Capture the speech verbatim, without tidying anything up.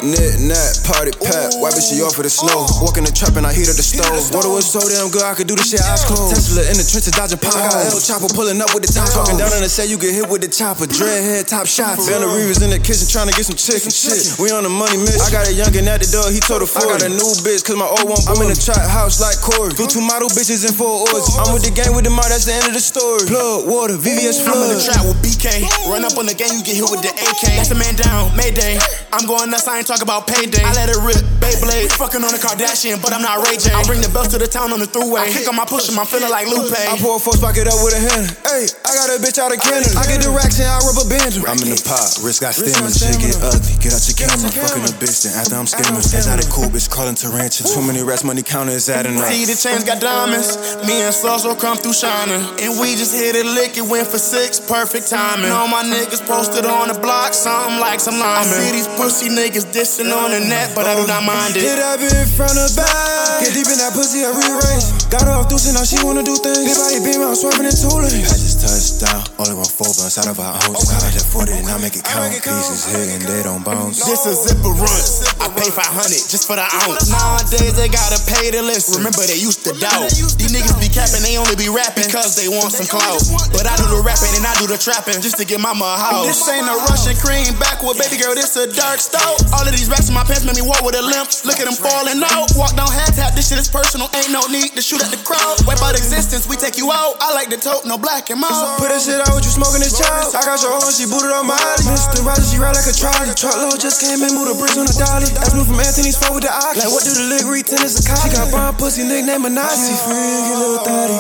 Knit-knat, party pack, wiping she off of the snow. Walk in the trap and I heat up the stove. Water was so damn good, I could do the shit eyes closed. Tesla in the trenches, dodging pop. I got El Chopper pulling up with the top. Talking down on the set, you get hit with the chopper. Dreadhead, top shots. Van the Reeves in the kitchen trying to get some chicks and shit. We on the money mission. I got a youngin' at the door, he told the forty. I got a new bitch, cause my old one boy. I'm in the trap house like Corey. Flew two model bitches in four orgies. I'm with the gang with the mod, that's the end of the story. Blood, water, V V S flood. I'm in the trap with B K. Run up on the gang, you get hit with the A K. That's a man down, Mayday. I'm going nuts, I ain't talk about payday. I let it rip, Beyblade. Fucking on the Kardashian, but I'm not Ray J. I bring the belts to the town on the throughway. I kick on my push 'em, I'm feeling like Lupe. I pour a force pocket up with a hand. Hey, I got a bitch out of Canada. I get the racks and I rubber band. I'm in the pot, wrist got stamina. Shit get ugly, get out your camera. Fucking a bitch, then after I'm scamming. Exotic cool bitch calling Tarantula. Too many rats, money counter is adding up. See the chains got diamonds. Me and Sauce will come through shining. And we just hit it lick, it went for six, perfect timing. All my niggas posted on the block, something like some linemen. I see these pussy niggas dissing on the net, but I do not mind it. Hit that bitch from the back. Get deep in that pussy, I rearrange. Got her off deucing, now she wanna do things. Hit body beam, I'm swerving in two lanes. I just touched down, only run four blunts out of our ounce. I like that forty and I make it count. Pieces hitting, they don't bounce. This a zipper run, I pay five hundred just for the ounce. Nowadays they gotta pay to listen. Remember they used to doubt. These niggas be capping, they only be rapping because they want some clout. But I do the rapping and I do the trapping just to get mama a house. This ain't a Russian cream backwood, baby girl, this a dark stout. All of these racks in my pants make me walk with a limp. Look at them falling out. Walk down hat tap, this shit is personal, ain't no need to shoot at the crowd. Wipe out existence, we take you out. I like the tote, no black and mild. Put that shit out, what you smoking this child. I got your own, she booted on my alley. Mister Rogers, she ride like a trolley. Truckload just came in, moved the bricks on the dolly. That's blue from Anthony's phone with the ox. Like what do the lick read tennis a copy? She got bomb pussy, nickname Manasi. She free, get little thotty.